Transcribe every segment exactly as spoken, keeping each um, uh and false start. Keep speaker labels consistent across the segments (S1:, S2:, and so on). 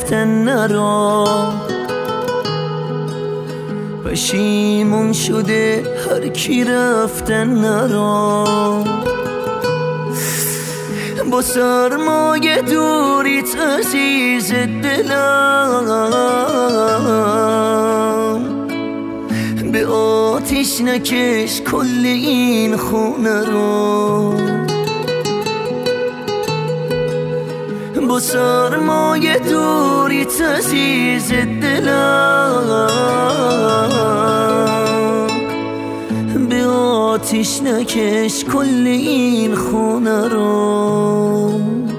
S1: رفتن نرو، پشیمون شده هر کی رفتن نرو. با سرمایه دوریت عزیز دلم، به آتیش نکش کل این خونه رو. با سرمایه دوریت عزیز دلم، به آتیش نکش کل این خونه رو.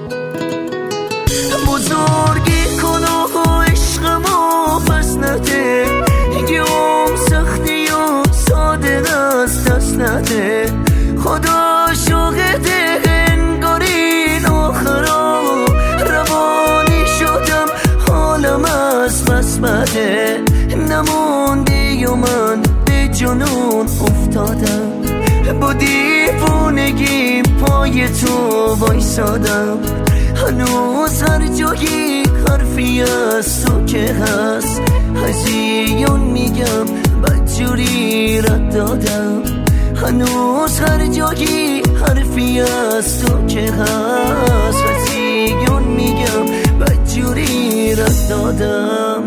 S1: بزرگی کن و عشقمو پس نده، گیوم سختی و صادق از دست نده. خدا شاهده انگار این آخرا، روانی شدم حالم از بس بده. نموندی و من به جنون افتادم، با دیوونگی پای تو وایسادم. هنوز هر جایی حرفی از تو که هست، هزیون میگم بدجوری رد دادم. هنوز هر جایی حرفی از تو که هست، هزیون میگم بدجوری رد دادم.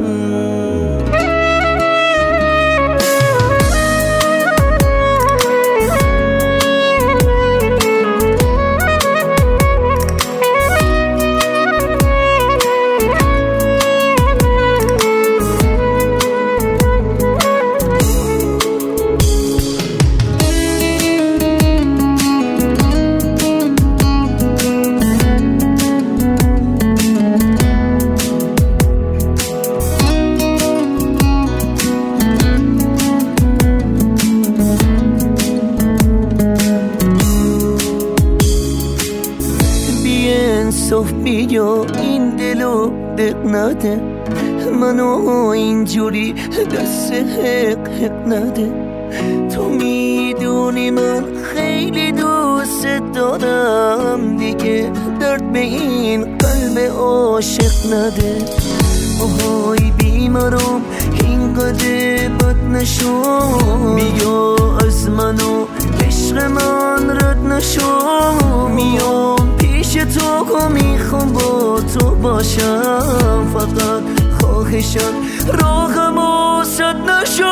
S1: انصاف بیا این دلو دق نده، منو اینجوری دست حق حق نده. تو میدونی من خیلی دوست دارم، دیگه درد به این قلب عاشق نده. آهای بیمارم اینقدر بد نشو، بیا از منو عشق من رد نشو. میام پیش تو و میخوام با تو باشم، فقط خواهشم راهمو سد نشو.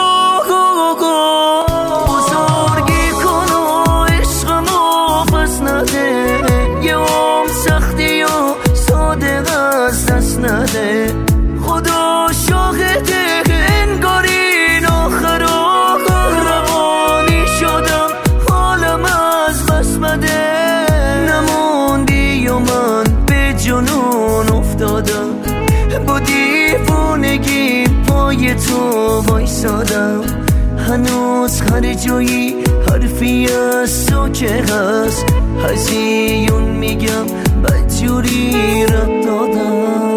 S1: بزرگی کن و عشقمو پس نده، یه عمر سختی و صادق از دست نده. خدا شاهده انگار این آخرا، روانی شدم حالم از بس بده. نموندی و من به جنون افتادم، با دیوونگی پای تو وایسادم. هنوز هر جایی حرفی از تو که هست، هزیون میگم بدجوری رد دادم.